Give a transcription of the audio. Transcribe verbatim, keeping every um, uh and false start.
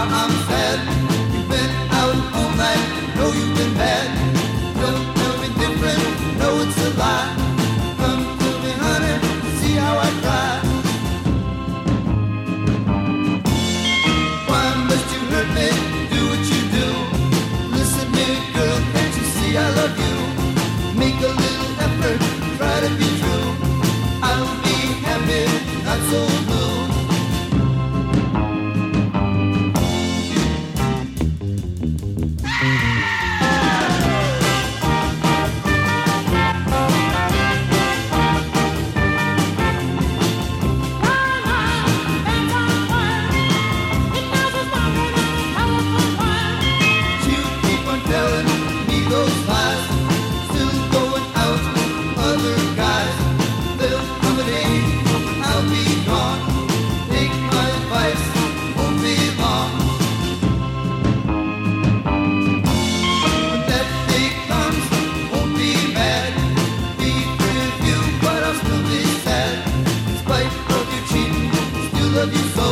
I'm sad. You've been out all night, know you've been bad. Don't tell me different, know it's a lie. Come to me, honey, see how I cry. Why must you hurt me, do what you do? Listen to me, girl, can't you see I love you? Make a little effort, try to be true. I'll be happy, not so blue. Love you so.